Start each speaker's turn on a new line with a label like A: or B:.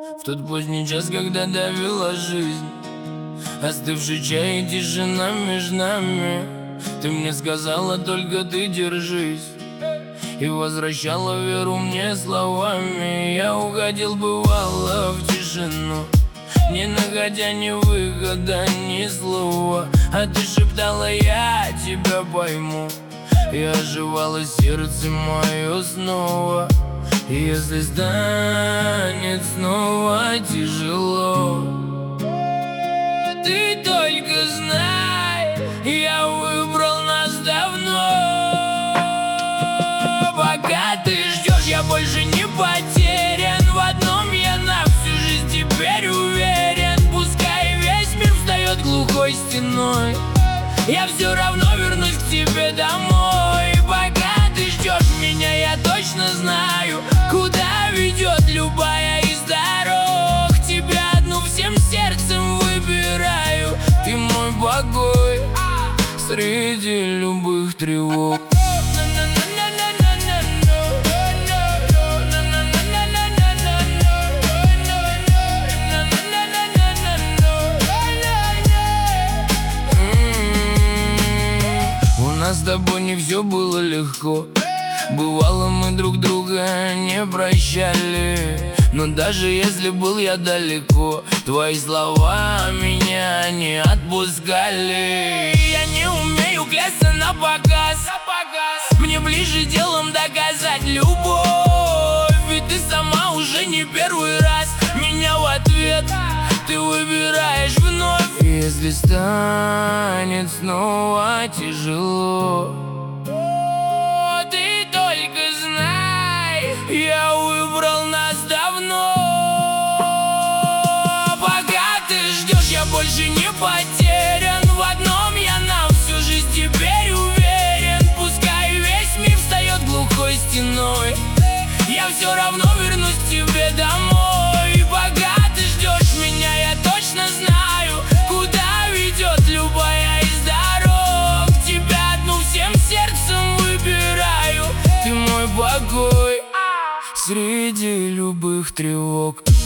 A: В тот поздний час, когда давила жизнь, остывший чай и тишина между нами, ты мне сказала: только ты держись. И возвращала веру мне словами. Я уходил, бывало, в тишину, не находя ни выхода, ни слова. А ты шептала: я тебя пойму. И оживало сердце мое снова. И если станет снова тяжело, ты только знай, я выбрал нас давно. Пока ты ждешь, я больше не потерян. В одном я на всю жизнь теперь уверен. Пускай весь мир встает глухой стеной, я все равно вернусь к тебе домой. Пока ты ждешь меня, я точно знаю, куда ведет любая из дорог. Тебя одну всем сердцем выбираю. Ты мой покой среди любых тревог. С тобой не все было легко. Бывало, мы друг друга не прощали. Но даже если был я далеко, твои слова меня не отпускали. Я не умею клясться на показ. Мне ближе делом доказать любовь. Ведь ты сама уже не первый раз меня в ответ ты выбираешь вновь. Если станет снова тяжело, ты только знай, я выбрал нас давно. Пока ты ждешь, я больше не потерян. В одном я на всю жизнь теперь уверен. Пускай весь мир встает глухой стеной, я все равно вернусь к тебе домой. Пока ты ждешь меня, я точно знаю, куда ведет любая из дорог. Тебя одну всем сердцем выбираю. Ты мой покой среди любых тревог.